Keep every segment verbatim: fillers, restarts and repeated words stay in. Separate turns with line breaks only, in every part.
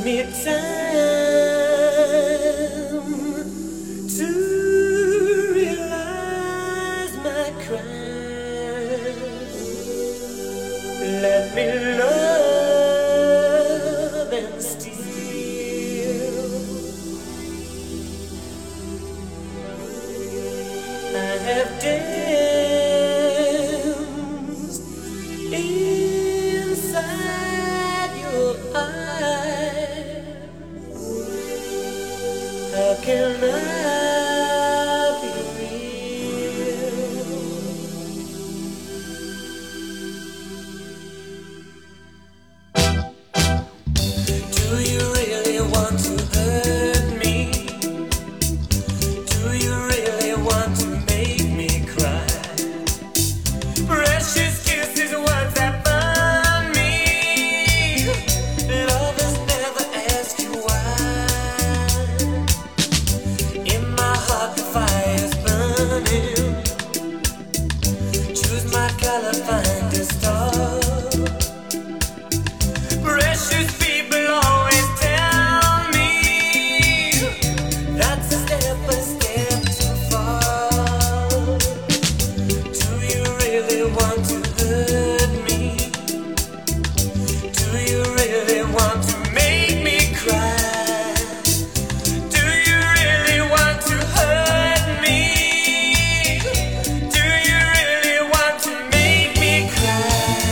me time to realize my crime. Let me love and steal. I have danced inside your eyes. How can I be real? Do you really want to hurt me? Do you really want to make me cry? Precious kisses, words that burn me. Lovers never ask you why. In my heart the fire's burning. Choose my color, find a star. Precious people always tell me that's a step, a step too far. Do you really want to hurt me? Do you really want to make me cry? Do you really want to hurt me? Do you really want to make me cry?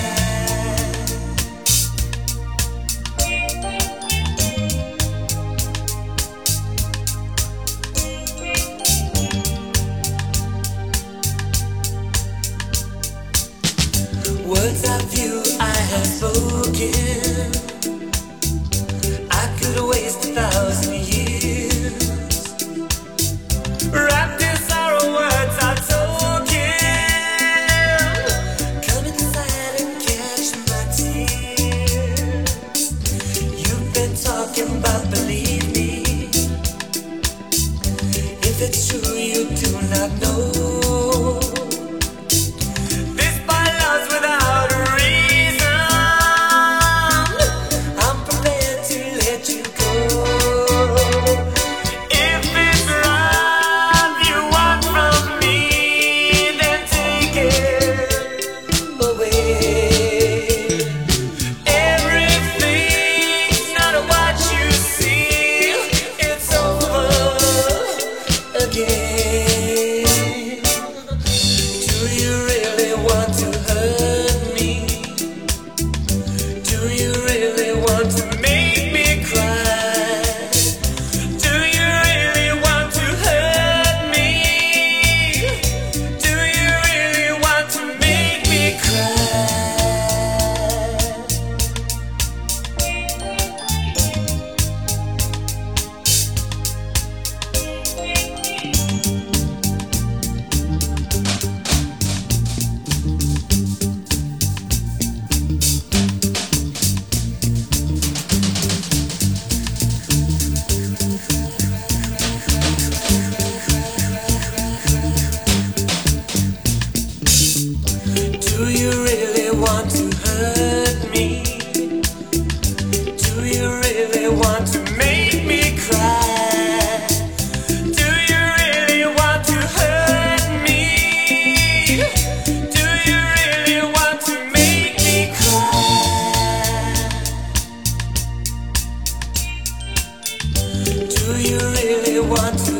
Words of you I have spoken, I could waste a thousand years. Wrapped in sorrow, words are token. Come inside and catch my tears. You've been talking about, believe me. If it's true, you do not know. This by love's without a reason. I'm prepared to let you go. If it's love you want from me, then take it away. Everything's not what you see. It's over again. Do you really want to hurt me? Do you really want to make me cry? Do you really want to hurt me? Do you really want to make me cry? Do you really want to hurt me? Do you really want to make me cry? Do you really want to hurt me? Do you really want to make me cry? Do you really want to